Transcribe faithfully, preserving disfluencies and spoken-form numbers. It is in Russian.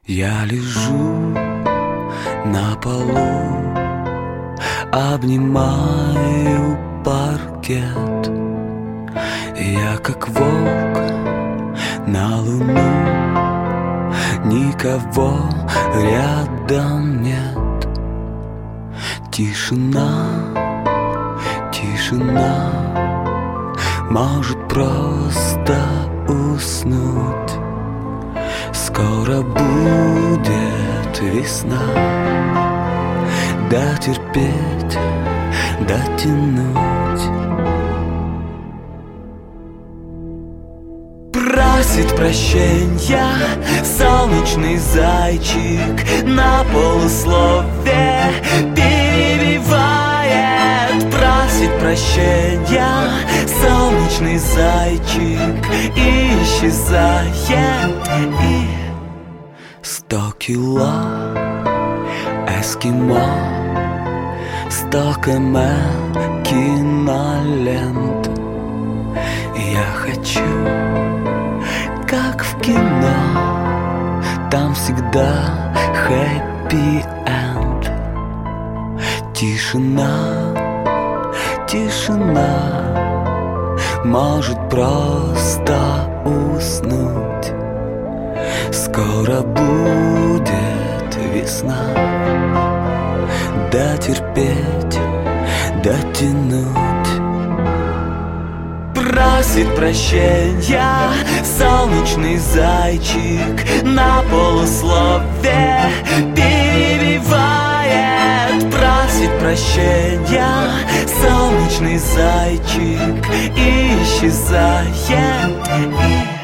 Я лежу на полу, обнимаю паркет. Я как волк на луну, никого рядом нет. Тишина, тишина, может просто уснуть. Скоро будет весна, дотерпеть, дотянуть. Просит прощенья солнечный зайчик, на полуслове перебивает. Просит прощенья солнечный зайчик и исчезает. И сто кило эскимо, сто километров кинолент. Я хочу, как в кино, там всегда хэппи-энд. Тишина, тишина, может просто уснуть. Скоро будет весна, дотерпеть, дотянуть. Просит прощенья солнечный зайчик, на полуслове перебивает. Просит прощенья солнечный зайчик и исчезает. И